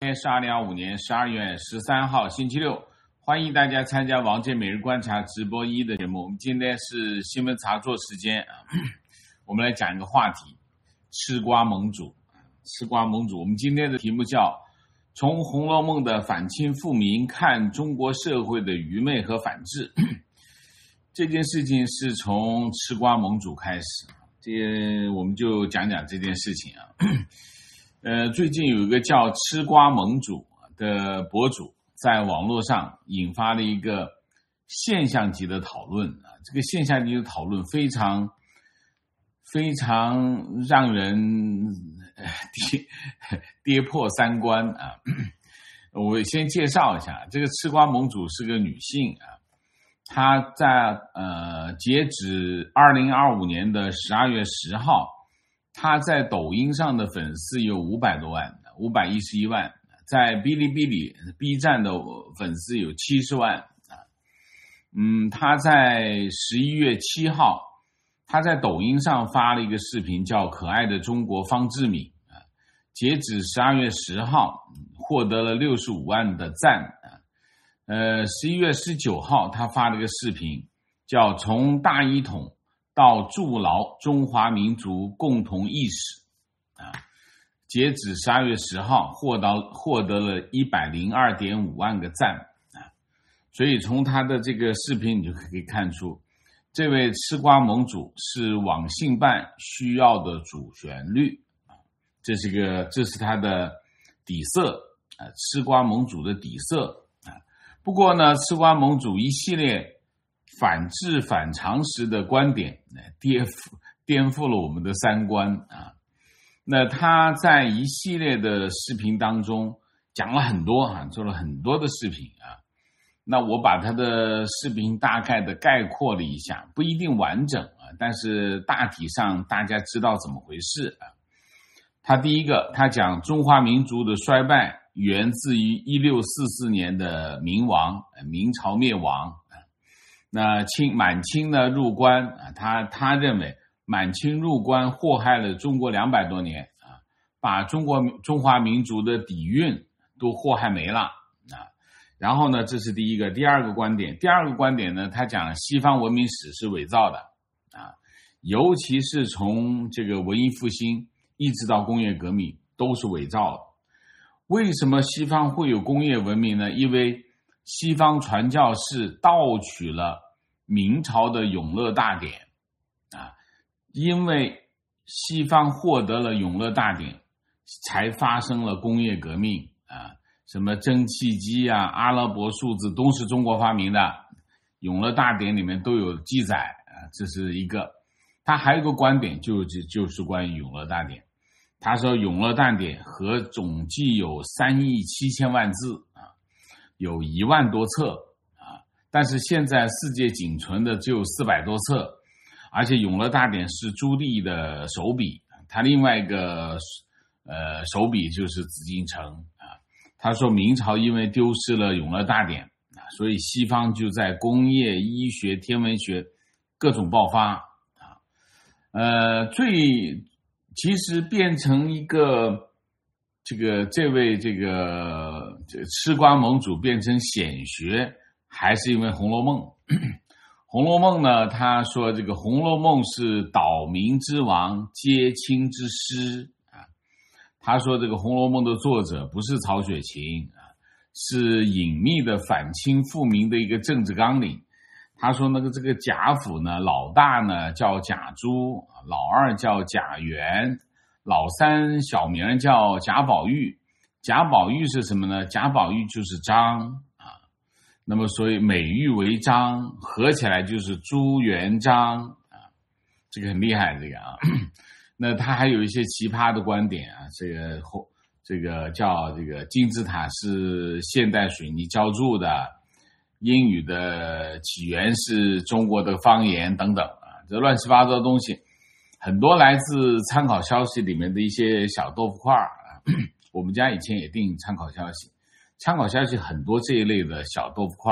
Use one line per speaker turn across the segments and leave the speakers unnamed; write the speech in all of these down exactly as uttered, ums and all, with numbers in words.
今天是二零二五年十二月十三号星期六，欢迎大家参加王健每日观察直播一的节目。我们今天是新闻茶座时间啊，我们来讲一个话题：吃瓜盟主。吃瓜盟主，我们今天的题目叫“从《红楼梦》的反清复明看中国社会的愚昧和反智”。这件事情是从吃瓜盟主开始，这我们就讲讲这件事情啊。呃，最近有一个叫吃瓜盟主的博主在网络上引发了一个现象级的讨论啊，这个现象级的讨论非常非常让人跌跌破三观啊。我先介绍一下，这个吃瓜盟主是个女性啊，她在呃截止二零二五年的十二月十号。他在抖音上的粉丝有五百多万，五百一十一万，在哔哩哔哩 B 站的粉丝有七十万啊。嗯，他在十一月七号，他在抖音上发了一个视频叫《可爱的中国方志敏》啊，截止十二月十号获得了六十五万的赞啊。呃，十一月十九号他发了一个视频叫《从大一统到筑牢中华民族共同意识》啊，截止十二月十号获得获得了一百零二点五万个赞啊，所以从他的这个视频你就可以看出，这位吃瓜盟主是网信办需要的主旋律啊，这是个这是他的底色啊，吃瓜盟主的底色啊。不过呢，吃瓜盟主一系列反智反常识的观点颠覆颠覆了我们的三观啊！那他在一系列的视频当中讲了很多啊，做了很多的视频啊。那我把他的视频大概的概括了一下，不一定完整啊，但是大体上大家知道怎么回事啊。他第一个，他讲中华民族的衰败源自于一六四四年的明亡，明朝灭亡。那清满清呢入关啊，他他认为满清入关祸害了中国两百多年啊，把中国中华民族的底蕴都祸害没了啊。然后呢，这是第一个，第二个观点，第二个观点呢，他讲西方文明史是伪造的啊，尤其是从这个文艺复兴一直到工业革命都是伪造的。为什么西方会有工业文明呢？因为西方传教士盗取了明朝的永乐大典啊，因为西方获得了永乐大典，才发生了工业革命啊，什么蒸汽机啊、阿拉伯数字都是中国发明的，永乐大典里面都有记载啊，这是一个。他还有一个观点，就就是关于永乐大典，他说永乐大典和总计有三亿七千万字啊。有一万多册啊，但是现在世界仅存的只有四百多册，而且永乐大典是朱棣的手笔，他另外一个呃手笔就是紫禁城啊。他说明朝因为丢失了永乐大典啊，所以西方就在工业、医学、天文学各种爆发啊，呃，最其实变成一个。这个这位这个这个吃瓜盟主变成显学，还是因为《红楼梦》。《红楼梦》呢，他说这个《红楼梦》是倒明之王，揭清之师啊。他说这个《红楼梦》的作者不是曹雪芹啊，是隐秘的反清复明的一个政治纲领。他说那个这个贾府呢，老大呢叫贾珠，老二叫贾元。老三小名叫贾宝玉，贾宝玉是什么呢？贾宝玉就是张啊，那么所以美玉为张，合起来就是朱元璋啊，这个很厉害，这个啊。那他还有一些奇葩的观点啊，这个这个叫这个金字塔是现代水泥浇筑的，英语的起源是中国的方言等等啊，这乱七八糟的东西。很多来自参考消息里面的一些小豆腐块啊，我们家以前也订参考消息，参考消息很多这一类的小豆腐块。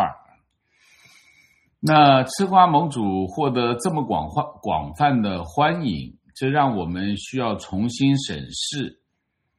那吃瓜盟主获得这么广泛广泛的欢迎，这让我们需要重新审视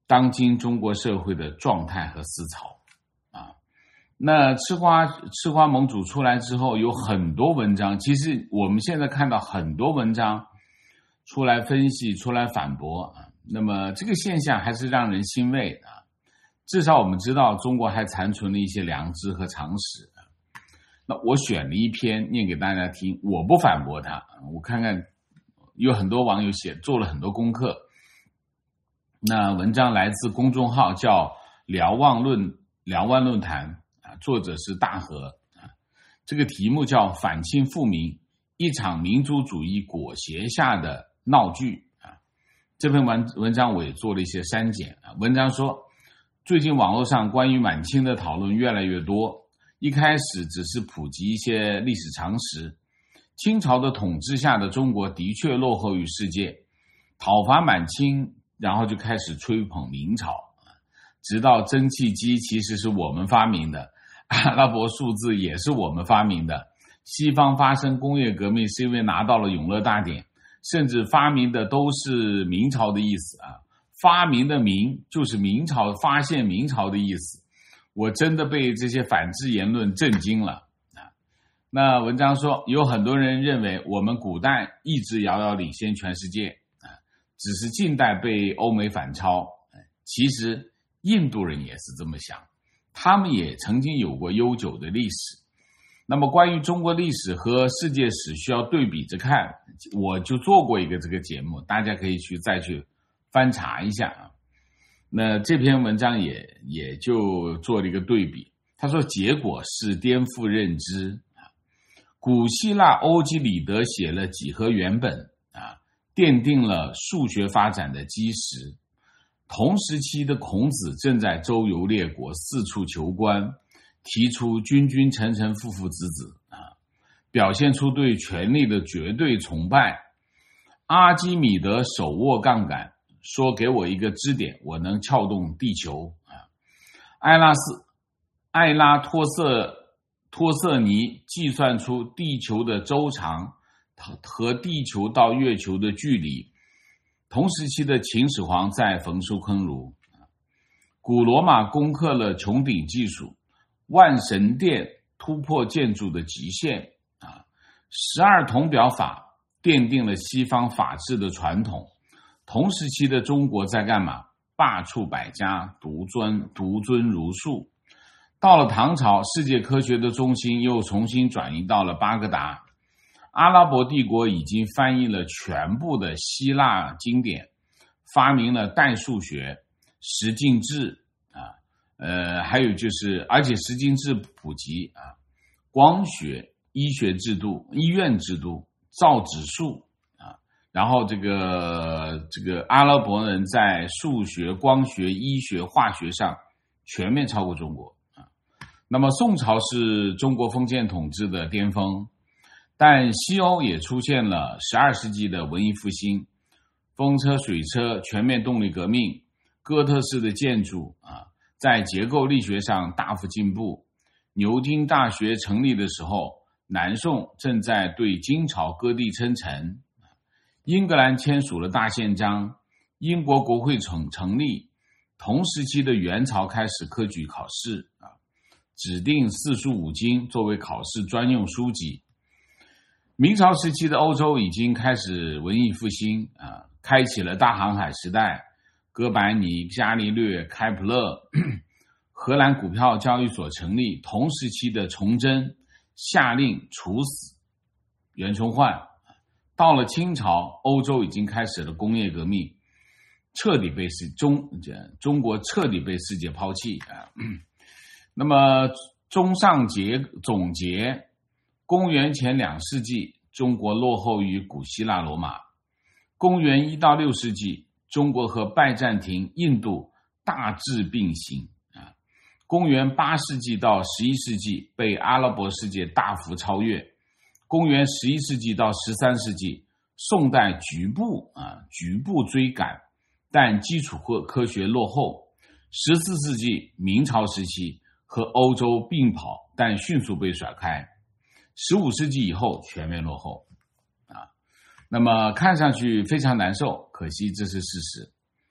当今中国社会的状态和思潮啊。那吃瓜吃瓜盟主出来之后，有很多文章，其实我们现在看到很多文章出来分析，出来反驳啊。那么这个现象还是让人欣慰啊，至少我们知道中国还残存了一些良知和常识。那我选了一篇念给大家听，我不反驳他，我看看有很多网友写做了很多功课。那文章来自公众号叫瞭望论瞭望论坛啊，作者是大河啊。这个题目叫反清复明，一场民族主义裹挟下的闹剧啊。这篇文文章我也做了一些删减啊。文章说，最近网络上关于满清的讨论越来越多，一开始只是普及一些历史常识。清朝的统治下的中国的确落后于世界，讨伐满清，然后就开始吹捧明朝，直到蒸汽机其实是我们发明的，阿拉伯数字也是我们发明的，西方发生工业革命是因为拿到了永乐大典，甚至发明的都是明朝的意思啊，发明的明就是明朝，发现明朝的意思。我真的被这些反制言论震惊了啊！那文章说，有很多人认为我们古代一直遥遥领先全世界啊，只是近代被欧美反超。其实印度人也是这么想，他们也曾经有过悠久的历史。那么关于中国历史和世界史需要对比着看，我就做过一个这个节目，大家可以去再去翻查一下啊。那这篇文章也也就做了一个对比，他说结果是颠覆认知啊。古希腊欧几里得写了几何原本啊，奠定了数学发展的基石。同时期的孔子正在周游列国，四处求官，提出君君臣臣父父子子啊，表现出对权力的绝对崇拜。阿基米德手握杠杆，说给我一个支点，我能撬动地球啊！埃拉斯、埃拉托瑟、托瑟尼计算出地球的周长和地球到月球的距离。同时期的秦始皇在焚书坑儒，古罗马攻克了穹顶技术，万神殿突破建筑的极限啊！十二铜表法奠定了西方法治的传统。同时期的中国在干嘛？罢黜百家，独尊独尊儒术。到了唐朝，世界科学的中心又重新转移到了巴格达。阿拉伯帝国已经翻译了全部的希腊经典，发明了代数学、十进制啊，呃，还有就是，而且十进制普及啊，光学、医学制度、医院制度、造纸术。然后这个这个阿拉伯人在数学、光学、医学、化学上全面超过中国啊。那么宋朝是中国封建统治的巅峰，但西欧也出现了十二世纪的文艺复兴，风车、水车、全面动力革命，哥特式的建筑啊，在结构力学上大幅进步。牛津大学成立的时候，南宋正在对金朝割地称臣。英格兰签署了大宪章，英国国会成成立，同时期的元朝开始科举考试啊，指定四书五经作为考试专用书籍。明朝时期的欧洲已经开始文艺复兴啊，开启了大航海时代，哥白尼、伽利略、开普勒，荷兰股票交易所成立，同时期的崇祯下令处死袁崇焕。到了清朝，欧洲已经开始了工业革命，彻底被世中中国彻底被世界抛弃啊。那么综上结总结，公元前两世纪，中国落后于古希腊罗马；公元一到六世纪，中国和拜占庭、印度大致并行啊。公元八世纪到十一世纪，被阿拉伯世界大幅超越。公元十一世纪到十三世纪，宋代局部啊局部追赶，但基础科科学落后。十四世纪明朝时期和欧洲并跑，但迅速被甩开。十五世纪以后全面落后啊。那么看上去非常难受，可惜这是事实。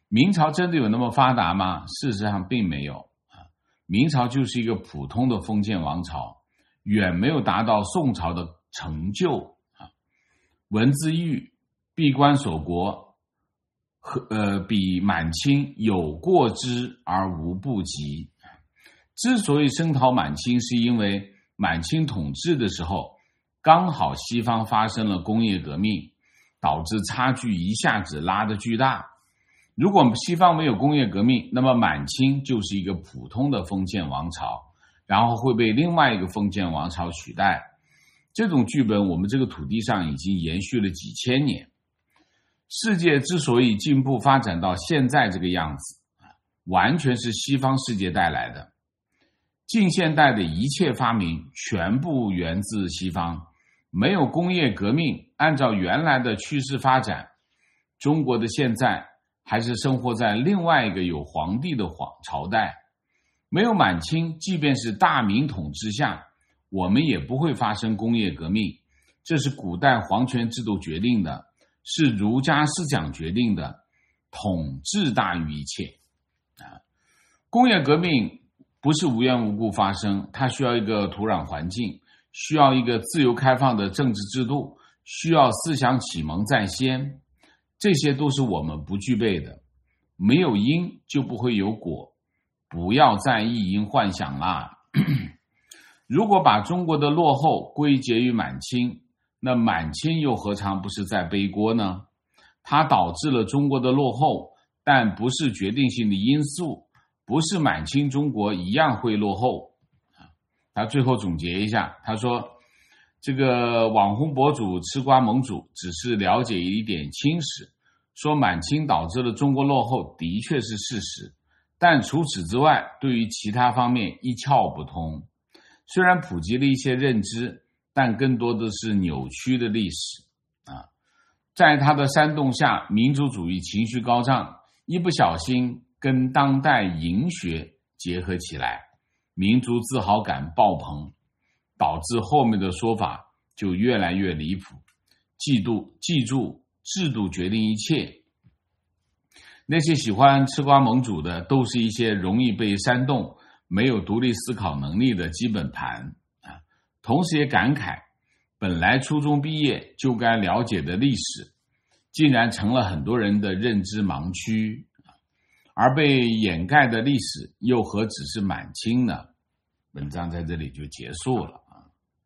明朝真的有那么发达吗？事实上并没有啊，明朝就是一个普通的封建王朝，远没有达到宋朝的成就啊。文字狱、闭关锁国，和呃比满清有过之而无不及。之所以声讨满清，是因为满清统治的时候，刚好西方发生了工业革命，导致差距一下子拉得巨大。如果西方没有工业革命，那么满清就是一个普通的封建王朝，然后会被另外一个封建王朝取代。这种剧本我们这个土地上已经延续了几千年。世界之所以进步发展到现在这个样子，完全是西方世界带来的。近现代的一切发明全部源自西方，没有工业革命，按照原来的趋势发展，中国的现在还是生活在另外一个有皇帝的朝代。没有满清，即便是大明统治下，我们也不会发生工业革命，这是古代皇权制度决定的，是儒家思想决定的，统治大于一切啊！工业革命不是无缘无故发生，它需要一个土壤环境，需要一个自由开放的政治制度，需要思想启蒙在先，这些都是我们不具备的。没有因就不会有果，不要再意淫幻想啦。如果把中国的落后归结于满清，那满清又何尝不是在背锅呢？它导致了中国的落后，但不是决定性的因素，不是满清中国一样会落后。他最后总结一下，他说这个网红博主吃瓜盟主只是了解一点清史，说满清导致了中国落后的确是事实，但除此之外，对于其他方面一窍不通。虽然普及了一些认知，但更多的是扭曲的历史啊。在他的煽动下，民族主义情绪高涨，一不小心跟当代淫学结合起来，民族自豪感爆棚，导致后面的说法就越来越离谱。记住，记住，制度决定一切。那些喜欢吃瓜盟主的，都是一些容易被煽动、没有独立思考能力的基本盘啊。同时也感慨，本来初中毕业就该了解的历史，竟然成了很多人的认知盲区，而被掩盖的历史又何止是满清呢？文章在这里就结束了啊。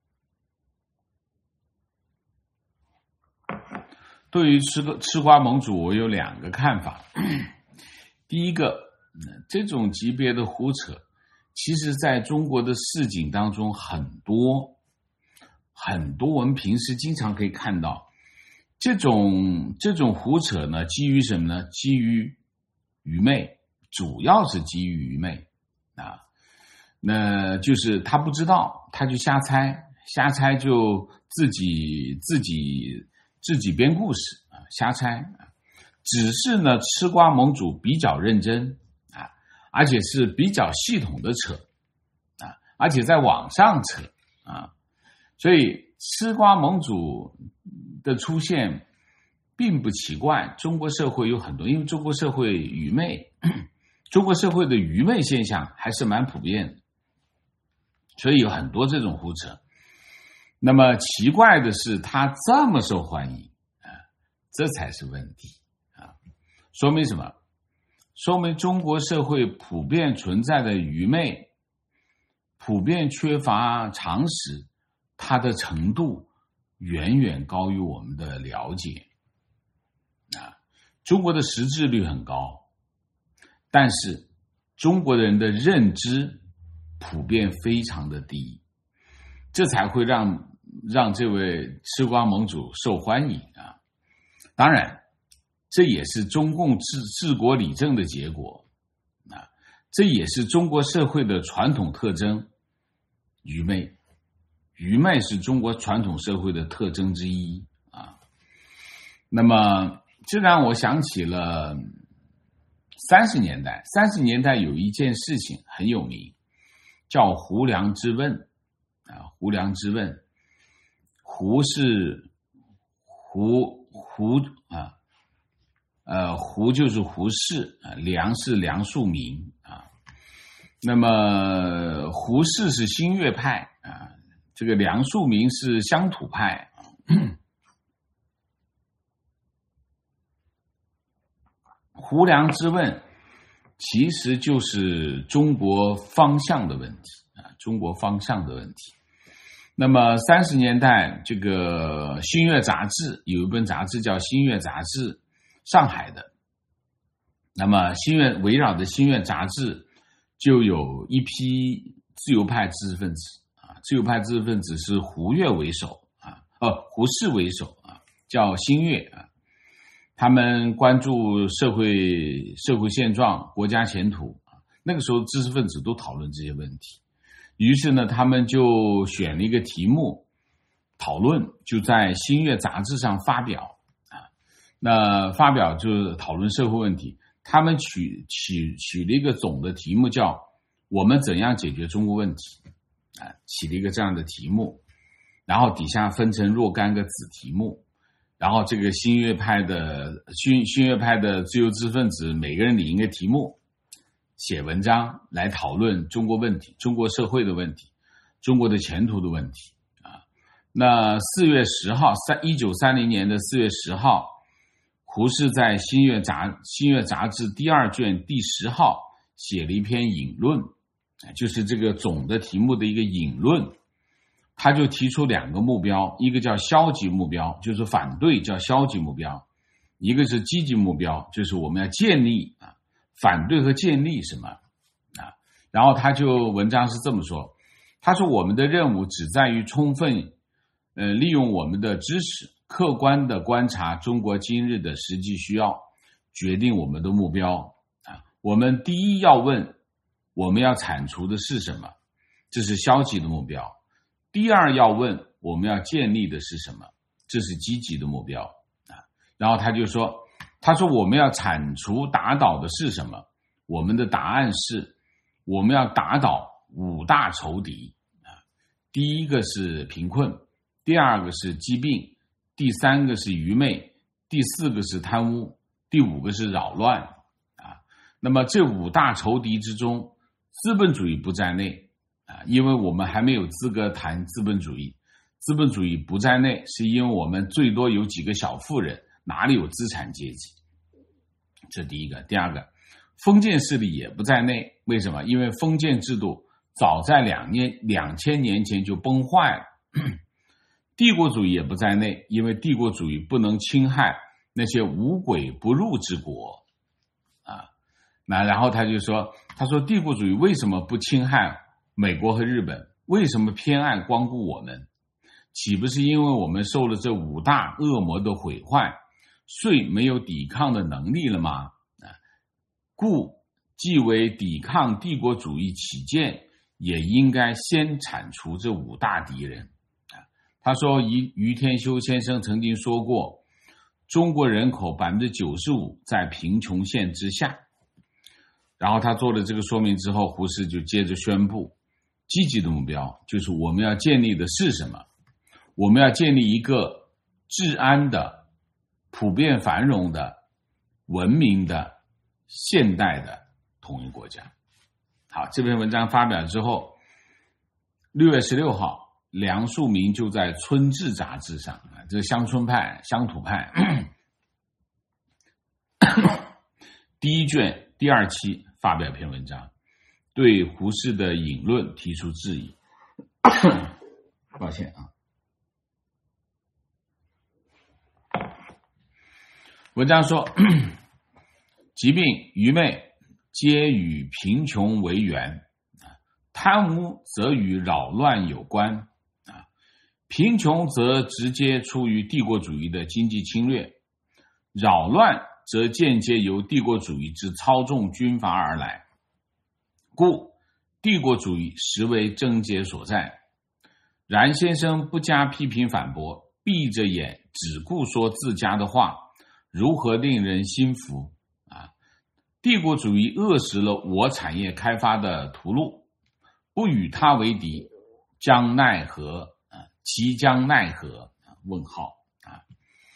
对于吃吃瓜盟主，我有两个看法。第一个，这种级别的胡扯，其实在中国的市井当中很多很多，我们平时经常可以看到这种这种胡扯呢，基于什么呢？基于愚昧，主要是基于愚昧啊。那就是他不知道，他就瞎猜，瞎猜就自己自己自己编故事啊，瞎猜啊。只是呢，吃瓜盟主比较认真啊，而且是比较系统的扯啊，而且在网上扯啊，所以吃瓜盟主的出现并不奇怪。中国社会有很多，因为中国社会愚昧，中国社会的愚昧现象还是蛮普遍的，所以有很多这种胡扯。那么奇怪的是，他这么受欢迎啊，这才是问题啊！说明什么？说明中国社会普遍存在的愚昧，普遍缺乏常识，它的程度远远高于我们的了解啊！中国的识字率很高，但是中国人的认知普遍非常的低，这才会让让这位吃瓜盟主受欢迎啊！当然，这也是中共治治国理政的结果啊！这也是中国社会的传统特征——愚昧。愚昧是中国传统社会的特征之一啊。那么，这让我想起了三十年代。三十年代有一件事情很有名，叫胡梁之问啊。胡梁之问，胡是胡胡啊， 呃，胡就是胡适啊，梁是梁漱溟啊。那么胡适是新月派啊，这个梁漱溟是乡土派。胡梁之问其实就是中国方向的问题啊，中国方向的问题。那么三十年代，这个《新月》杂志有一本杂志叫《新月》杂志，上海的。那么《新月》围绕着《新月》杂志，就有一批自由派知识分子啊，自由派知识分子是胡月为首啊，呃，胡适为首啊，叫新月啊。他们关注社会社会现状、国家前途啊。那个时候，知识分子都讨论这些问题。于是呢，他们就选了一个题目讨论，就在《新月》杂志上发表啊。那发表就是讨论社会问题。他们取取取了一个总的题目，叫“我们怎样解决中国问题”啊，起了一个这样的题目。然后底下分成若干个子题目。然后这个新月派的新新月派的自由知识分子，每个人领一个题目，写文章来讨论中国问题、中国社会的问题、中国的前途的问题啊。那四月十号，三一九三零年的四月十号，胡适在新月杂新月杂志第二卷第十号写了一篇引论，就是这个总的题目的一个引论。他就提出两个目标，一个叫消极目标，就是反对，叫消极目标；一个是积极目标，就是我们要建立啊，反对和建立什么啊？然后他就文章是这么说，他说我们的任务只在于充分呃利用我们的知识，客观的观察中国今日的实际需要，决定我们的目标啊。我们第一要问，我们要铲除的是什么？这是消极的目标。第二要问，我们要建立的是什么？这是积极的目标啊。然后他就说，他说我们要铲除打倒的是什么？我们的答案是，我们要打倒五大仇敌啊。第一个是贫困，第二个是疾病，第三个是愚昧，第四个是贪污，第五个是扰乱啊。那么这五大仇敌之中，资本主义不在内。因为我们还没有资格谈资本主义，资本主义不在内，是因为我们最多有几个小富人，哪里有资产阶级？这第一个。第二个，封建势力也不在内，为什么？因为封建制度早在两年两千年前就崩坏了。帝国主义也不在内，因为帝国主义不能侵害那些无鬼不入之国啊。那然后他就说，他说帝国主义为什么不侵害美国和日本？为什么偏爱光顾我们？岂不是因为我们受了这五大恶魔的毁坏，遂没有抵抗的能力了吗？故既为抵抗帝国主义起见，也应该先铲除这五大敌人。他说，余天修先生曾经说过，中国人口 百分之九十五 在贫穷线之下。然后他做了这个说明之后，胡适就接着宣布，积极的目标就是我们要建立的是什么？我们要建立一个治安的、普遍繁荣的、文明的、现代的统一国家。好，这篇文章发表之后，六月十六号，梁漱溟就在《村志》杂志上，这是乡村派、乡土派第一卷第二期发表一篇文章，对胡适的引论提出质疑。抱歉啊。文章说，疾病、愚昧皆与贫穷为源，贪污则与扰乱有关，贫穷则直接出于帝国主义的经济侵略，扰乱则间接由帝国主义之操纵军阀而来，故帝国主义实为症结所在。然先生不加批评反驳，闭着眼只顾说自家的话，如何令人心服啊？帝国主义扼死了我产业开发的途路，不与他为敌，将奈何？啊，其将奈何？问号啊。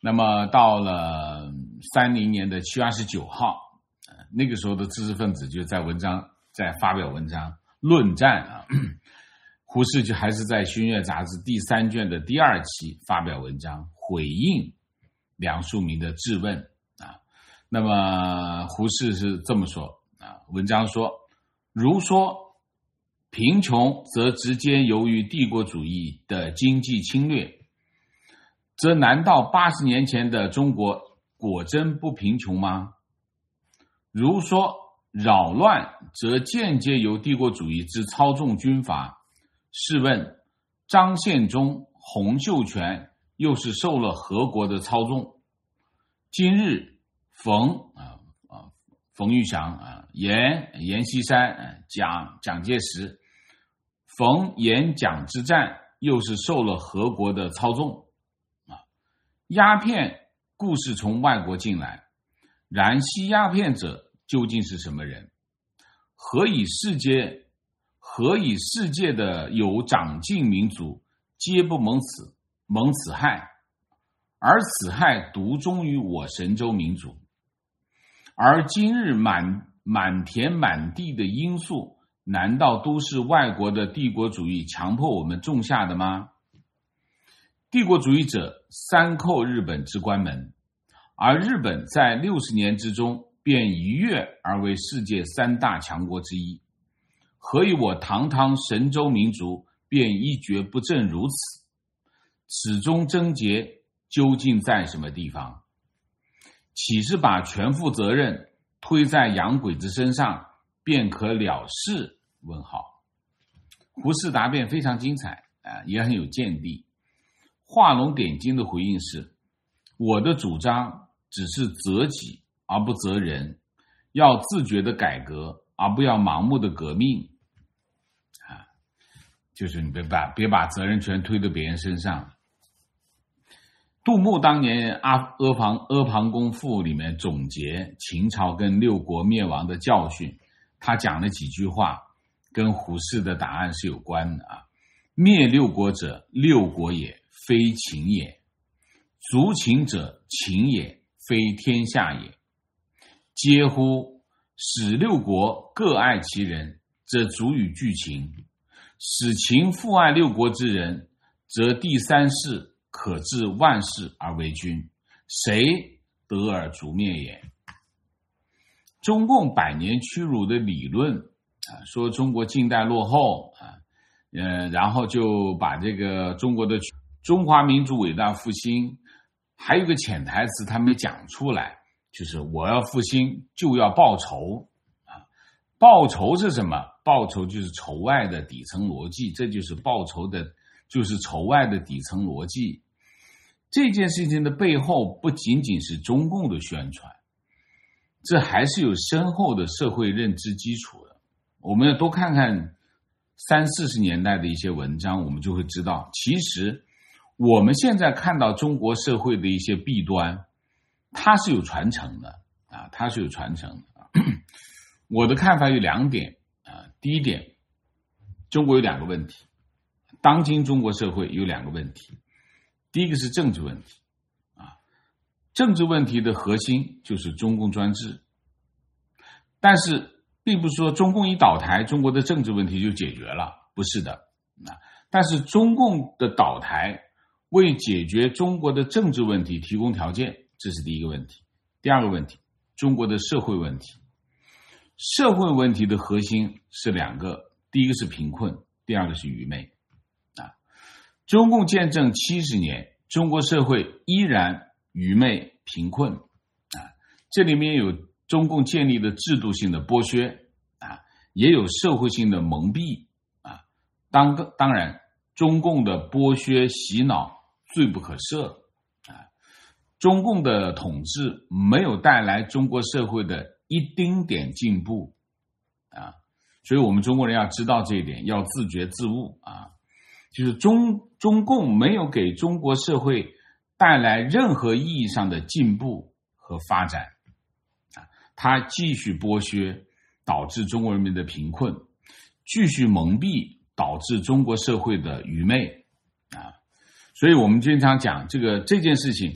那么到了三零年的七月二十九号，那个时候的知识分子就在文章在发表文章论战啊。胡适就还是在《新月》杂志第三卷的第二期发表文章回应梁漱溟的质问啊。那么胡适是这么说啊，文章说，如说贫穷则直接由于帝国主义的经济侵略，则难道八十年前的中国果真不贫穷吗？如说扰乱则间接由帝国主义之操纵军阀，试问张献忠、洪秀全又是受了何国的操纵？今日冯啊啊冯玉祥啊阎阎锡山啊蒋蒋介石，冯阎蒋之战又是受了何国的操纵？啊，鸦片固是从外国进来，然吸鸦片者究竟是什么人？何以世界何以世界的有长进民族皆不蒙此蒙此害，而此害独忠于我神州民族？而今日满满田满地的罂粟，难道都是外国的帝国主义强迫我们种下的吗？帝国主义者三扣日本之关门，而日本在六十年之中便一跃而为世界三大强国之一，何以我堂堂神州民族便一蹶不振如此？此中症结究竟在什么地方？岂是把全副责任推在洋鬼子身上便可了事？问号。胡适答辩非常精彩啊，也很有见地。画龙点睛的回应是，我的主张只是责己而不责人，要自觉的改革而不要盲目的革命啊，就是你别把别把责任全推到别人身上。杜牧当年《阿阿房阿房宫赋》里面总结秦朝跟六国灭亡的教训，他讲了几句话跟胡适的答案是有关的啊。灭六国者，六国也，非秦也；逐秦者，秦也，非天下也。嗟乎！使六国各爱其人，则足以拒秦；使秦复爱六国之人，则第三世可治万世而为君，谁得而逐灭也？中共百年屈辱的理论啊，说中国近代落后啊，呃，然后就把这个中国的中华民族伟大复兴，还有个潜台词他没讲出来，就是我要复兴就要报仇啊！报仇是什么？报仇就是仇外的底层逻辑，这就是报仇的，就是仇外的底层逻辑。这件事情的背后不仅仅是中共的宣传，这还是有深厚的社会认知基础的。我们要多看看三四十年代的一些文章，我们就会知道，其实我们现在看到中国社会的一些弊端，它是有传承的啊，它是有传承的。我的看法有两点啊，第一点，中国有两个问题，当今中国社会有两个问题。第一个是政治问题啊，政治问题的核心就是中共专制，但是并不是说中共一倒台，中国的政治问题就解决了，不是的啊。但是中共的倒台为解决中国的政治问题提供条件，这是第一个问题。第二个问题，中国的社会问题。社会问题的核心是两个，第一个是贫困，第二个是愚昧啊。中共建政七十年，中国社会依然愚昧贫困啊，这里面有中共建立的制度性的剥削啊，也有社会性的蒙蔽啊。当当然，中共的剥削洗脑罪不可赦啊。中共的统治没有带来中国社会的一丁点进步啊，所以我们中国人要知道这一点，要自觉自悟啊。就是中中共没有给中国社会带来任何意义上的进步和发展啊，它继续剥削，导致中国人民的贫困，继续蒙蔽，导致中国社会的愚昧啊。所以我们经常讲这个这件事情，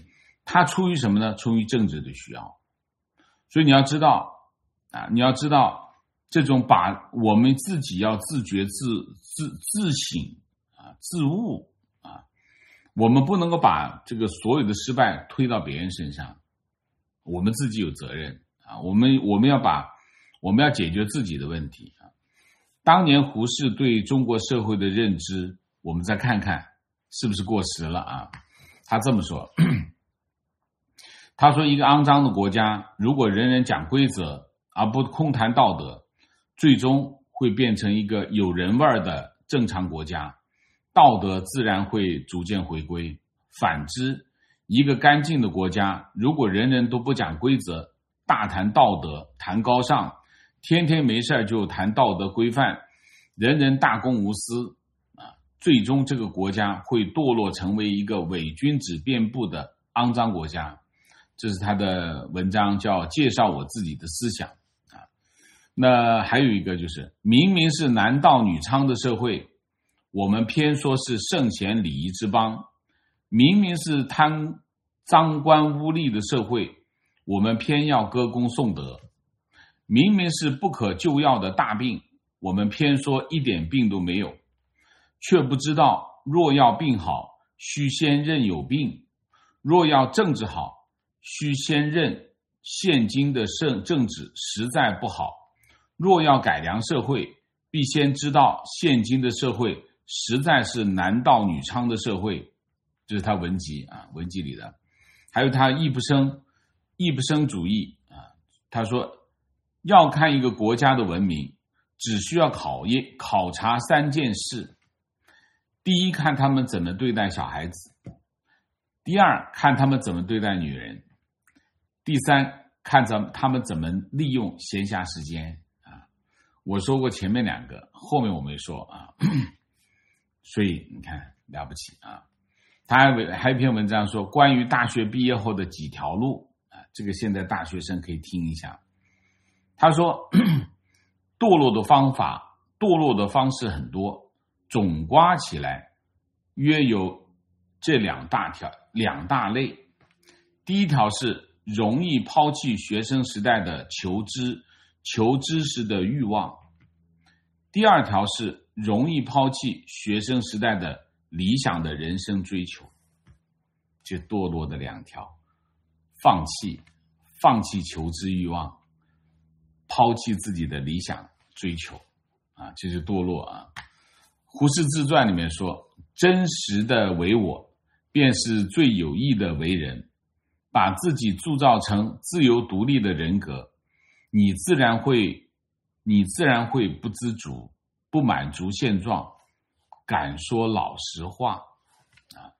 他出于什么呢？出于政治的需要。所以你要知道啊，你要知道这种把我们自己要自觉自自自省啊自悟啊，我们不能够把这个所有的失败推到别人身上，我们自己有责任啊，我们我们要把我们要解决自己的问题啊。当年胡适对中国社会的认知，我们再看看是不是过时了啊？他这么说，他说一个肮脏的国家，如果人人讲规则而不空谈道德，最终会变成一个有人味儿的正常国家，道德自然会逐渐回归。反之，一个干净的国家，如果人人都不讲规则，大谈道德，谈高尚，天天没事就谈道德规范，人人大公无私啊，最终这个国家会堕落成为一个伪君子遍布的肮脏国家。这是他的文章，叫介绍我自己的思想啊。那还有一个就是，明明是男盗女娼的社会，我们偏说是圣贤礼仪之邦；明明是贪赃官污吏的社会，我们偏要歌功颂德；明明是不可救药的大病，我们偏说一点病都没有，却不知道若要病好，须先认有病；若要政治好，须先认现今的政治实在不好；若要改良社会，必先知道现今的社会实在是男盗女娼的社会。这是他文集啊，文集里的。还有他易卜生易卜生主义啊，他说要看一个国家的文明，只需要考验考察三件事：第一，看他们怎么对待小孩子；第二，看他们怎么对待女人；第三，看他们怎么利用闲暇时间啊。我说过前面两个，后面我没说啊，所以你看了不起啊。他还有还有一篇文章说，关于大学毕业后的几条路啊，这个现在大学生可以听一下。他说，堕落的方法，堕落的方式很多，总刮起来约有这两大条两大类。第一条是容易抛弃学生时代的求知求知识的欲望，第二条是容易抛弃学生时代的理想的人生追求。这堕落的两条，放弃放弃求知欲望，抛弃自己的理想追求啊，这是堕落啊。胡适自传里面说，真实的为我，便是最有益的为人。把自己铸造成自由独立的人格，你自然会你自然会不知足，不满足现状，敢说老实话啊。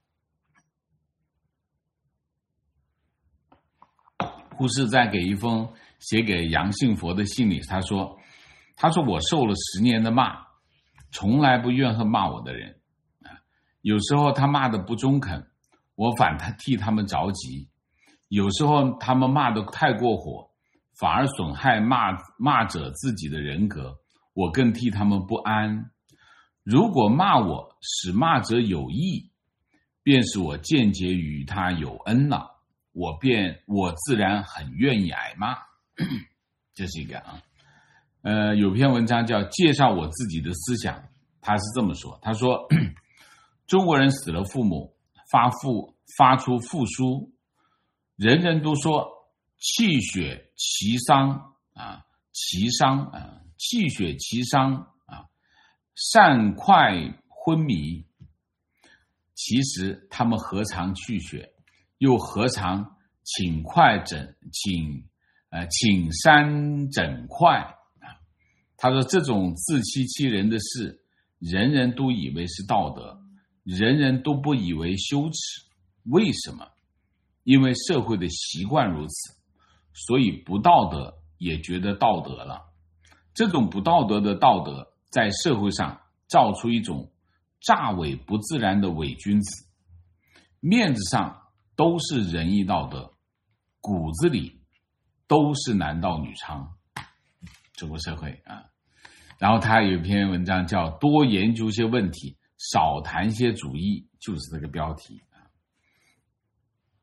胡适在给一封写给杨信佛的信里，他说他说我受了十年的骂，从来不怨恨骂我的人啊，有时候他骂的不中肯，我反他替他们着急，有时候他们骂得太过火，反而损害骂骂者自己的人格，我更替他们不安。如果骂我使骂者有益，便是我间接与他有恩了，我便我自然很愿意挨骂。这是一个啊，呃，有篇文章叫介绍我自己的思想，他是这么说，他说中国人死了父母，发父发出父书，人人都说气血其伤啊，其伤啊，气血其伤啊，善快昏迷。其实他们何尝去血，又何尝请快诊，请呃请山诊快啊？他说这种自欺欺人的事，人人都以为是道德，人人都不以为羞耻。为什么？因为社会的习惯如此，所以不道德也觉得道德了。这种不道德的道德，在社会上造出一种诈伪不自然的伪君子，面子上都是仁义道德，骨子里都是男盗女娼。中国社会啊，然后他有一篇文章叫多研究些问题，少谈些主义，就是这个标题。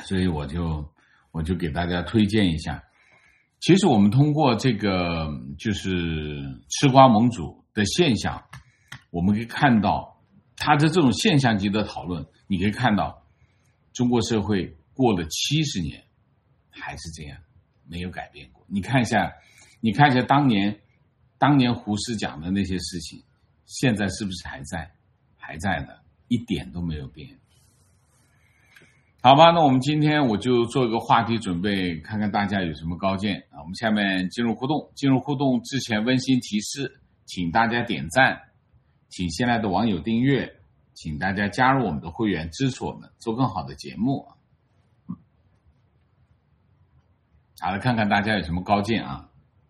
所以我就我就给大家推荐一下。其实我们通过这个就是吃瓜盟主的现象，我们可以看到他的这种现象级的讨论，你可以看到中国社会过了七十年还是这样，没有改变过。你看一下，你看一下当年当年胡适讲的那些事情，现在是不是还在？还在的，一点都没有变。好吧，那我们今天我就做一个话题准备，看看大家有什么高见啊。我们下面进入互动，进入互动之前温馨提示，请大家点赞，请新来的网友订阅，请大家加入我们的会员，支持我们做更好的节目。好了，看看大家有什么高见啊。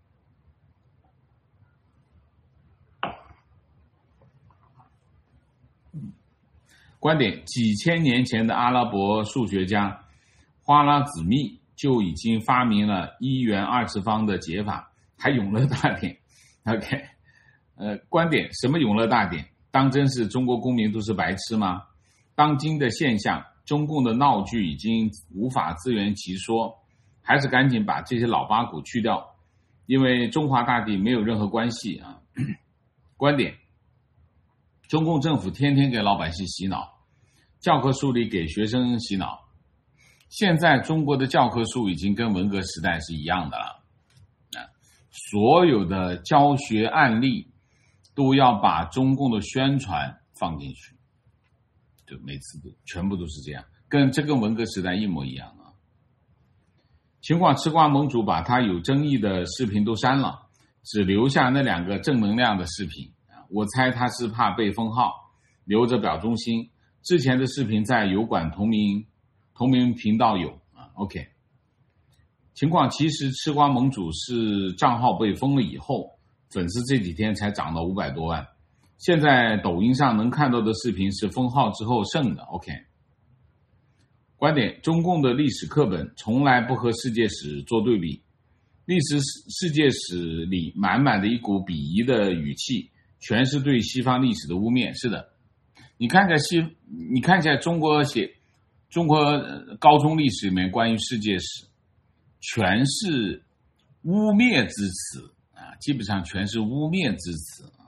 观点：几千年前的阿拉伯数学家花剌子密就已经发明了一元二次方的解法，还永乐大典。OK， 呃，观点：什么永乐大典？当真是中国公民都是白痴吗？当今的现象，中共的闹剧已经无法自圆其说，还是赶紧把这些老八股去掉，因为中华大地没有任何关系啊。观点：中共政府天天给老百姓洗脑，教科书里给学生洗脑。现在中国的教科书已经跟文革时代是一样的了，所有的教学案例都要把中共的宣传放进去，就每次都全部都是这样，跟这跟文革时代一模一样啊。情况吃瓜盟主把他有争议的视频都删了，只留下那两个正能量的视频。我猜他是怕被封号，留着表忠心。之前的视频在油管同名同名频道有啊 ，OK。情况其实吃瓜盟主是账号被封了以后，粉丝这几天才涨到五百多万。现在抖音上能看到的视频是封号之后剩的 ，OK。观点：中共的历史课本从来不和世界史做对比，历史世界史里满满的一股鄙夷的语气，全是对西方历史的污蔑。是的，你看一下西，你看一下中国写中国高中历史里面关于世界史，全是污蔑之词啊，基本上全是污蔑之词啊。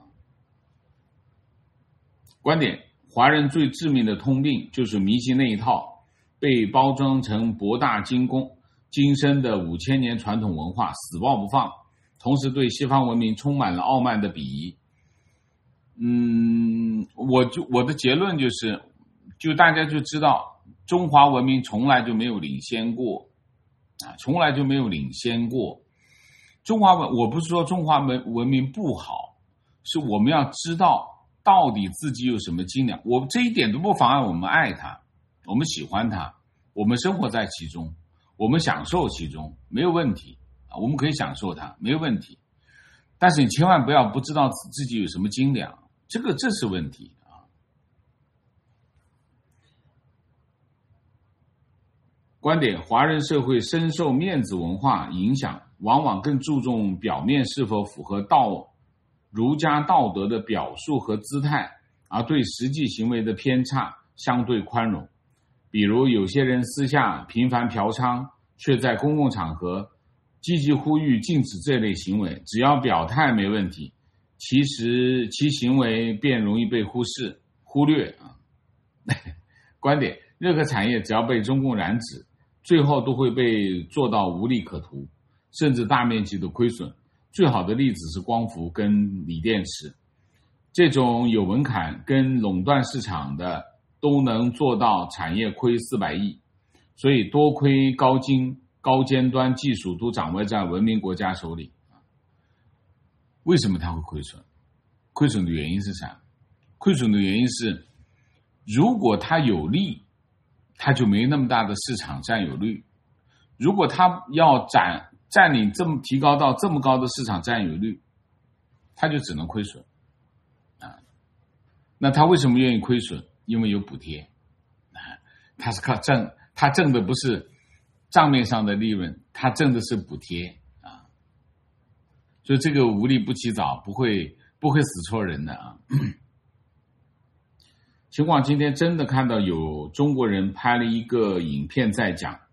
观点：华人最致命的通病就是迷信那一套，被包装成博大精工精深的五千年传统文化，死抱不放，同时对西方文明充满了傲慢的鄙夷。嗯，我就我的结论就是，就大家就知道，中华文明从来就没有领先过，啊，从来就没有领先过。中华文，我不是说中华文文明不好，是我们要知道到底自己有什么精良。我这一点都不妨碍我们爱它，我们喜欢它，我们生活在其中，我们享受其中，没有问题啊，我们可以享受它，没有问题。但是你千万不要不知道自己有什么精良。这个这是问题啊！观点：华人社会深受面子文化影响，往往更注重表面是否符合道儒家道德的表述和姿态，而对实际行为的偏差相对宽容。比如有些人私下频繁嫖娼，却在公共场合积极呼吁禁止这类行为，只要表态没问题，其实其行为便容易被忽视忽略啊。观点：任何产业只要被中共染指，最后都会被做到无利可图，甚至大面积的亏损。最好的例子是光伏跟锂电池，这种有门槛跟垄断市场的都能做到产业亏四百亿，所以多亏高精高尖端技术都掌握在文明国家手里。为什么它会亏损？亏损的原因是啥？亏损的原因是，如果它有利，它就没那么大的市场占有率；如果它要占占领这么提高到这么高的市场占有率，它就只能亏损啊。那它为什么愿意亏损？因为有补贴啊，它是靠挣，它挣的不是账面上的利润，它挣的是补贴。所以这个无利不起早，不会不会死错人的啊。情况今天真的看到有中国人拍了一个影片在讲，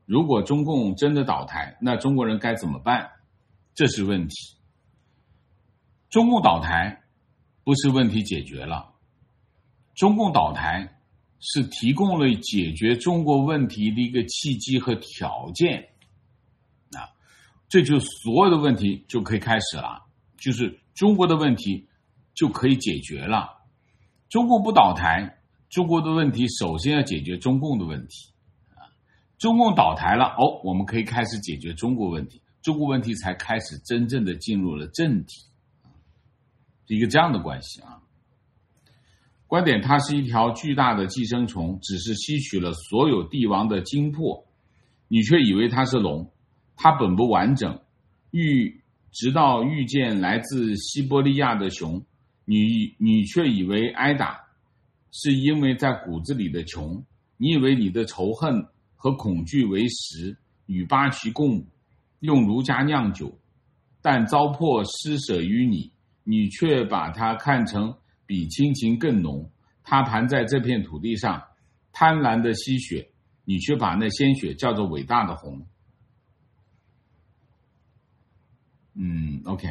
如果中共真的倒台，那中国人该怎么办？这是问题。中共倒台不是问题解决了，中共倒台是提供了解决中国问题的一个契机和条件啊，这就所有的问题就可以开始了，就是中国的问题就可以解决了。中共不倒台，中国的问题首先要解决中共的问题啊，中共倒台了，哦，我们可以开始解决中国问题，中国问题才开始真正的进入了正题，一个这样的关系啊。观点，它是一条巨大的寄生虫，只是吸取了所有帝王的精魄，你却以为它是龙，它本不完整。遇直到遇见来自西伯利亚的熊，你你却以为挨打是因为在骨子里的穷，你以为你的仇恨和恐惧为食，与八旗共舞，用儒家酿酒，但糟粕施舍于你，你却把它看成比亲情更浓，它盘在这片土地上，贪婪的吸血，你却把那鲜血叫做伟大的红。嗯 ，OK。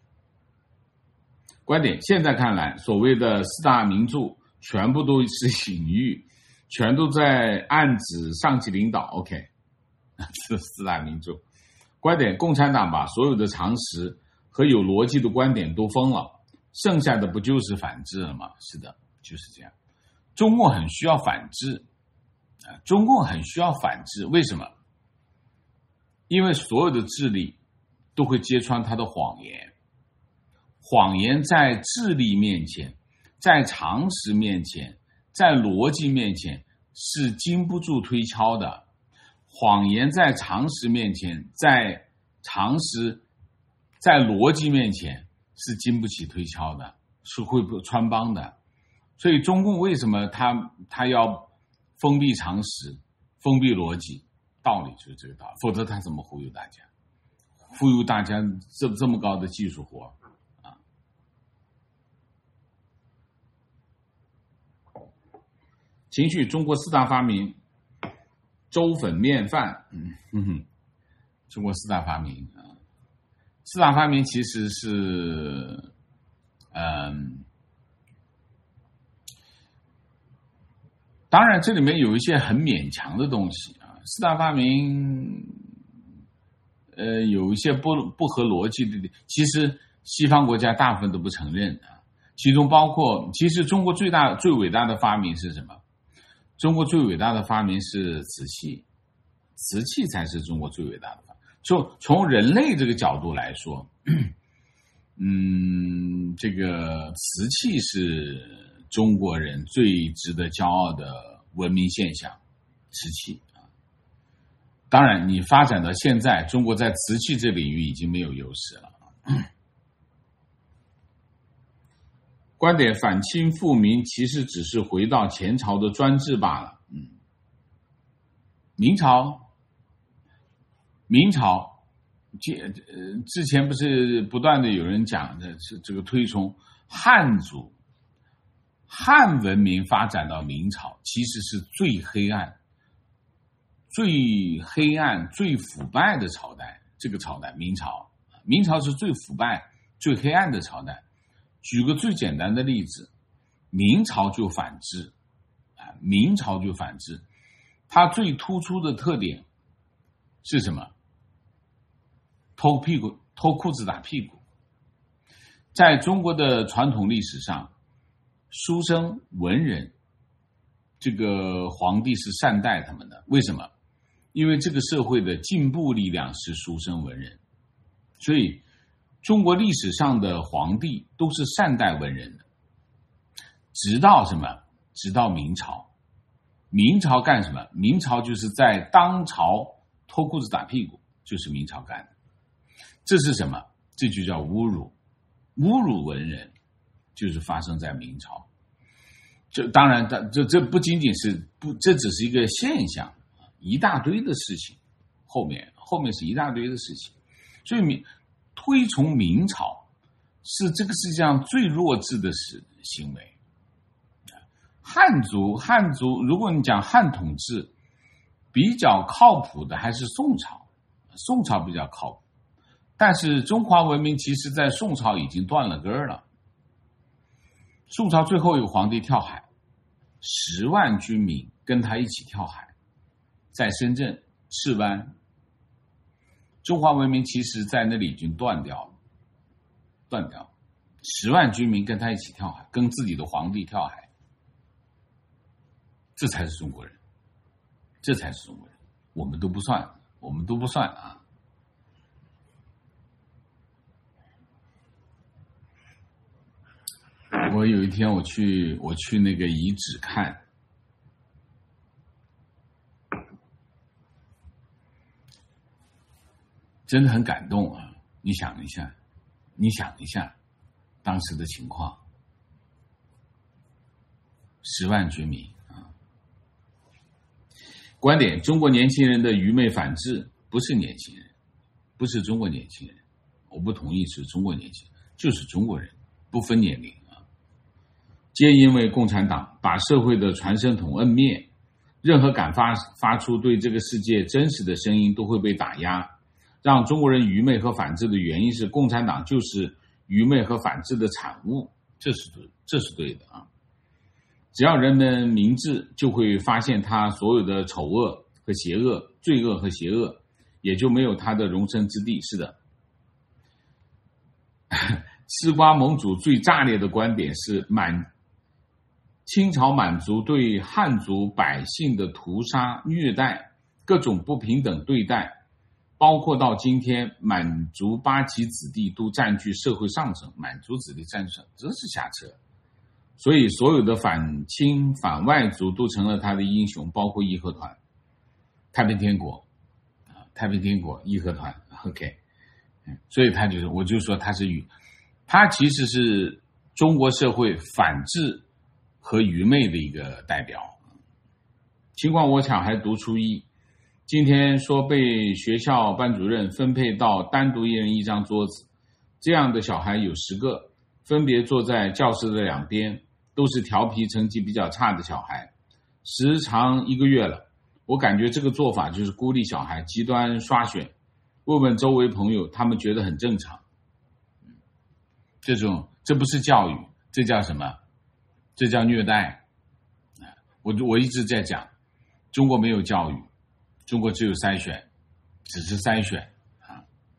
观点，现在看来，所谓的四大名著全部都是隐喻，全都在暗指上级领导。OK， 这四大名著。观点，共产党把所有的常识和有逻辑的观点都封了，剩下的不就是反制了吗？是的，就是这样。中共很需要反制，中共很需要反制，为什么？因为所有的智力都会揭穿他的谎言，谎言在智力面前，在常识面前，在逻辑面前是经不住推敲的。谎言在常识面前，在常识在逻辑面前是经不起推敲的，是会穿帮的。所以中共为什么他他要封闭常识，封闭逻辑？道理就是这个道理，否则他怎么忽悠大家？忽悠大家这这么高的技术活啊！情绪，中国四大发明，粥粉面饭，嗯哼哼，中国四大发明啊，四大发明其实是，嗯，当然这里面有一些很勉强的东西啊，四大发明。呃，有一些不不合逻辑的，其实西方国家大部分都不承认啊。其中包括，其实中国最大最伟大的发明是什么？中国最伟大的发明是瓷器，瓷器才是中国最伟大的发明。从从人类这个角度来说，嗯，这个瓷器是中国人最值得骄傲的文明现象，瓷器。当然，你发展到现在，中国在瓷器这领域已经没有优势了。观点，反清复明其实只是回到前朝的专制罢了。嗯，明朝，明朝，呃，之前不是不断的有人讲的是这个推崇汉族，汉文明发展到明朝，其实是最黑暗。最黑暗、最腐败的朝代，这个朝代明朝，明朝是最腐败、最黑暗的朝代。举个最简单的例子，明朝就反制，啊，明朝就反制，它最突出的特点是什么？偷屁股、偷裤子打屁股。在中国的传统历史上，书生文人，这个皇帝是善待他们的，为什么？因为这个社会的进步力量是书生文人，所以中国历史上的皇帝都是善待文人的。直到什么？直到明朝。明朝干什么？明朝就是在当朝脱裤子打屁股，就是明朝干的。这是什么？这就叫侮辱。侮辱文人就是发生在明朝。这当然，这这不仅仅是不，这只是一个现象。一大堆的事情，后面后面是一大堆的事情，所以明推崇明朝是这个世界上最弱智的事行为。汉族汉族，如果你讲汉统治， 比较靠谱的还是宋朝，宋朝比较靠谱。但是中华文明其实在宋朝已经断了根儿了。宋朝最后一个皇帝跳海，十万军民跟他一起跳海，在深圳赤湾。中华文明其实在那里已经断掉了，断掉了。十万军民跟他一起跳海，跟自己的皇帝跳海，这才是中国人，这才是中国人。我们都不算，我们都不算啊。我有一天我去我去那个遗址看，真的很感动啊！你想一下，你想一下当时的情况，十万军民啊！观点：中国年轻人的愚昧反智，不是年轻人，不是中国年轻人，我不同意是中国年轻人，就是中国人，不分年龄啊！皆因为共产党把社会的传声筒摁灭，任何敢发发出对这个世界真实的声音都会被打压。让中国人愚昧和反智的原因是共产党就是愚昧和反智的产物，这是对，这是对的啊！只要人们明智，就会发现他所有的丑恶和邪恶、罪恶和邪恶，也就没有他的容身之地。是的，吃瓜盟主最炸裂的观点是满清朝满族对汉族百姓的屠杀、虐待、各种不平等对待。包括到今天，满族八旗子弟都占据社会上层，满族子弟占据上，这是瞎扯。所以，所有的反清反外族都成了他的英雄，包括义和团、太平天国啊，太平天国、义和团 ，OK。所以他就是，我就说他是愚，他其实是中国社会反智和愚昧的一个代表。尽管我小孩读初一。今天说被学校班主任分配到单独一人一张桌子，这样的小孩有十个，分别坐在教室的两边，都是调皮成绩比较差的小孩。时长一个月了，我感觉这个做法就是孤立小孩，极端刷选。问问周围朋友，他们觉得很正常。这种这不是教育，这叫什么？这叫虐待。我我一直在讲，中国没有教育。中国只有筛选，只是筛选啊。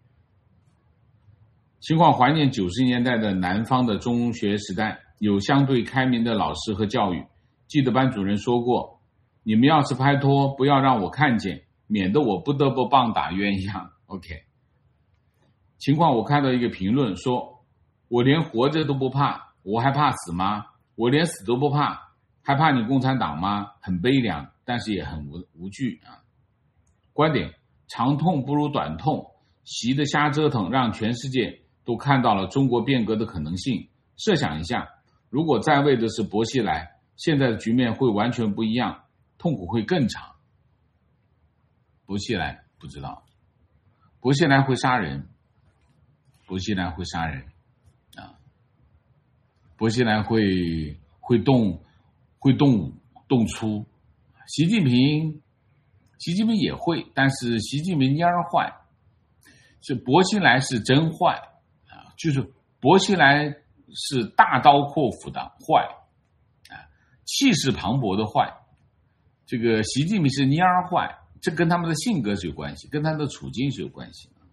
情况怀念九十年代的南方的中学时代，有相对开明的老师和教育。记得班主任说过，你们要是拍拖，不要让我看见，免得我不得不棒打鸳鸯。OK。情况我看到一个评论说，我连活着都不怕，我还怕死吗？我连死都不怕，还怕你共产党吗？很悲凉，但是也很无无惧啊。观点：长痛不如短痛，习的瞎折腾让全世界都看到了中国变革的可能性。设想一下，如果在位的是薄熙来，现在的局面会完全不一样，痛苦会更长。薄熙来不知道，薄熙来会杀人，薄熙来会杀人啊，薄熙来会会动会动武动粗，习近平。习近平也会，但是习近平蔫儿坏，是薄熙来是真坏啊，就是薄熙来是大刀阔斧的坏啊，气势磅礴的坏。这个习近平是蔫儿坏，这跟他们的性格是有关系，跟他们的处境是有关系的。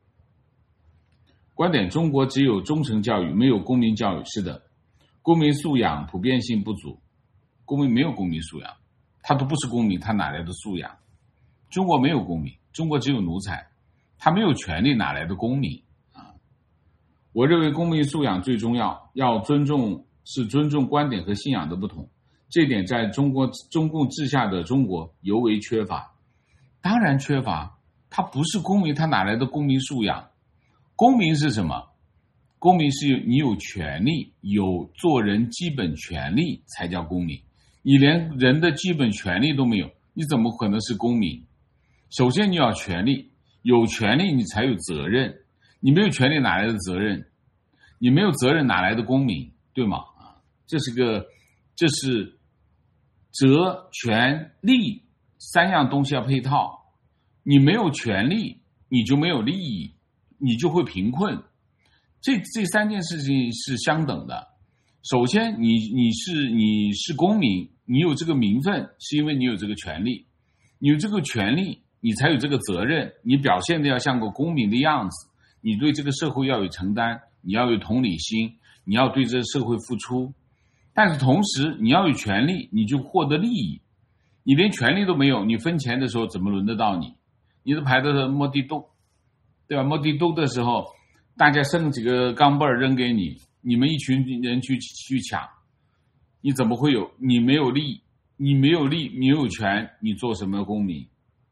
观点：中国只有中层教育，没有公民教育。是的，公民素养普遍性不足，公民没有公民素养，他都不是公民，他哪来的素养？中国没有公民，中国只有奴才，他没有权利，哪来的公民啊？我认为公民素养最重要，要尊重是尊重观点和信仰的不同，这点在中国中共治下的中国尤为缺乏。当然缺乏，他不是公民，他哪来的公民素养？公民是什么？公民是你有权利，有做人基本权利才叫公民。你连人的基本权利都没有，你怎么可能是公民？首先你要权利，有权利你才有责任，你没有权利哪来的责任？你没有责任哪来的公民？对吗？啊，这是个，这是责权利三样东西要配套。你没有权利，你就没有利益，你就会贫困。这这三件事情是相等的。首先，你你是你是公民，你有这个名分，是因为你有这个权利，你有这个权利，你才有这个责任。你表现的要像个公民的样子，你对这个社会要有承担，你要有同理心，你要对这个社会付出。但是同时，你要有权利，你就获得利益。你连权利都没有，你分钱的时候怎么轮得到你？你都排的摸地兜，对吧？摸地兜的时候，大家剩几个钢镚儿扔给你，你们一群人去去抢，你怎么会有？你没有利，你没有利，你有权，你做什么公民？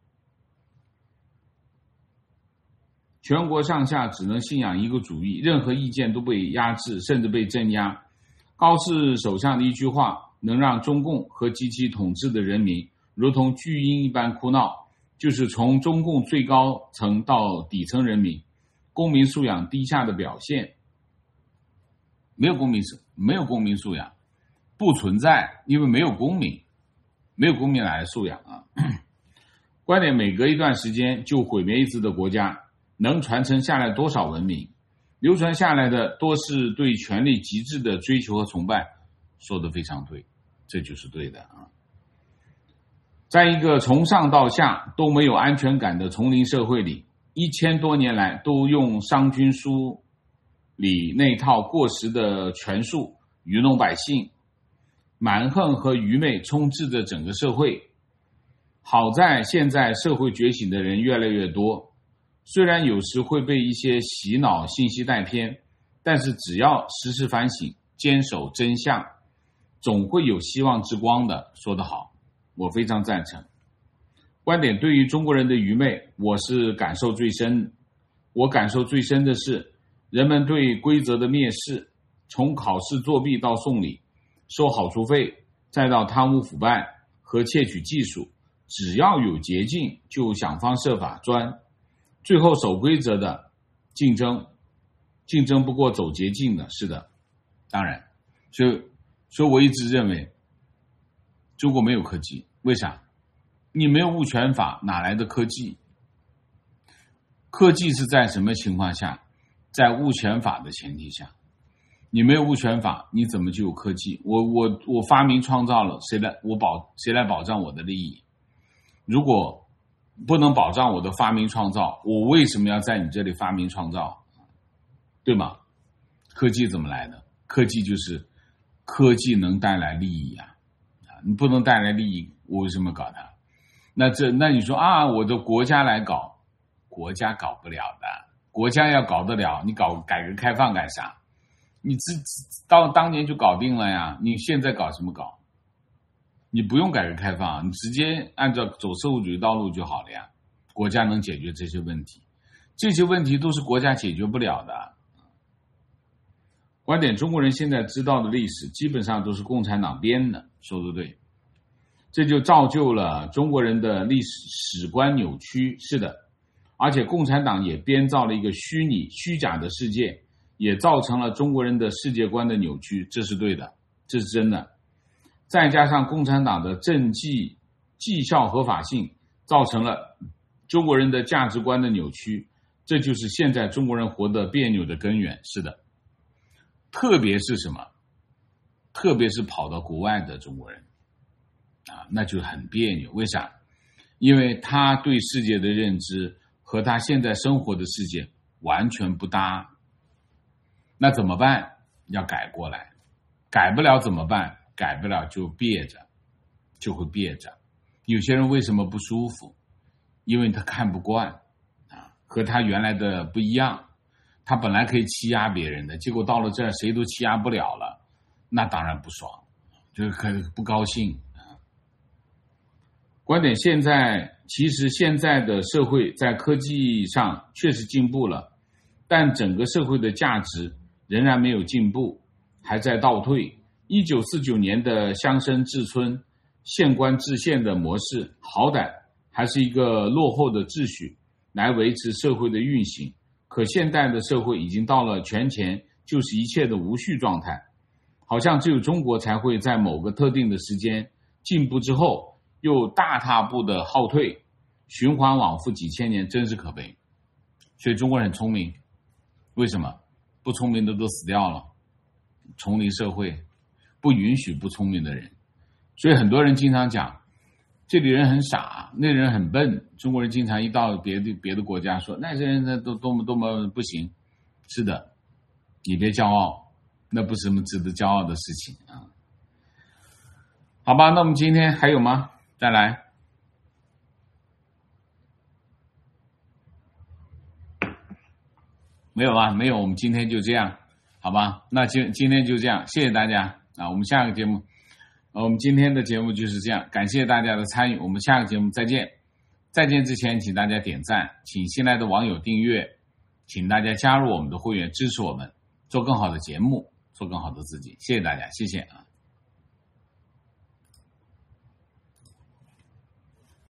全国上下只能信仰一个主义，任何意见都被压制，甚至被镇压。高市首相的一句话，能让中共和及其统治的人民如同巨婴一般哭闹，就是从中共最高层到底层人民公民素养低下的表现。没有公民没有公民素养不存在，因为没有公民，没有公民来素养啊。观点，每隔一段时间就毁灭一次的国家，能传承下来多少文明？流传下来的多是对权力极致的追求和崇拜。说得非常对，这就是对的啊。在一个从上到下都没有安全感的丛林社会里，一千多年来都用商君书里那套过时的权术愚弄百姓，蛮横和愚昧充斥着整个社会。好在现在社会觉醒的人越来越多，虽然有时会被一些洗脑信息带偏，但是只要时时反省，坚守真相，总会有希望之光的。说得好，我非常赞成。观点，对于中国人的愚昧，我是感受最深。我感受最深的是人们对规则的蔑视，从考试作弊到送礼、收好处费，再到贪污腐败和窃取技术，只要有捷径就想方设法钻，最后守规则的竞争竞争不过走捷径的。是的，当然，所以所以我一直认为中国没有科技。为啥？你没有物权法，哪来的科技？科技是在什么情况下？在物权法的前提下。你没有物权法，你怎么就有科技？我我我发明创造了，谁来我保谁来保障我的利益？如果不能保障我的发明创造，我为什么要在你这里发明创造？对吗？科技怎么来的？科技就是科技能带来利益啊！你不能带来利益，我为什么搞它？那这那你说啊，我的国家来搞，国家搞不了的。国家要搞得了，你搞改革开放干啥？你自到当年就搞定了呀！你现在搞什么搞？你不用改革开放，你直接按照走社会主义道路就好了呀。国家能解决这些问题，这些问题都是国家解决不了的。观点，中国人现在知道的历史基本上都是共产党编的，说得对。这就造就了中国人的历史史观扭曲。是的，而且共产党也编造了一个虚拟虚假的世界，也造成了中国人的世界观的扭曲。这是对的，这是真的。再加上共产党的政绩绩效合法性，造成了中国人的价值观的扭曲，这就是现在中国人活得别扭的根源。是的，特别是什么？特别是跑到国外的中国人啊，那就很别扭。为啥？因为他对世界的认知和他现在生活的世界完全不搭。那怎么办？要改过来。改不了怎么办？改不了就憋着，就会憋着。有些人为什么不舒服？因为他看不惯啊，和他原来的不一样。他本来可以欺压别人的，结果到了这儿谁都欺压不了了，那当然不爽，就是很不高兴啊。观点，现在其实现在的社会在科技上确实进步了，但整个社会的价值仍然没有进步，还在倒退。一九四九年的乡绅治村、县官治县的模式，好歹还是一个落后的秩序，来维持社会的运行。可现代的社会已经到了权钱就是一切的无序状态，好像只有中国才会在某个特定的时间进步之后， 又大踏步的后退，循环往复几千年，真是可悲。所以中国人很聪明，为什么？不聪明的都死掉了，丛林社会不允许不聪明的人，所以很多人经常讲这里人很傻，那人很笨。中国人经常一到别的别的国家说那些人都多么多么不行。是的，你别骄傲，那不是什么值得骄傲的事情啊。好吧，那我们今天还有吗？再来。没有啊，没有，我们今天就这样，好吧？那今今天就这样，谢谢大家啊！我们下个节目，我们今天的节目就是这样，感谢大家的参与，我们下个节目再见。再见之前，请大家点赞，请新来的网友订阅，请大家加入我们的会员，支持我们做更好的节目，做更好的自己。谢谢大家，谢谢啊！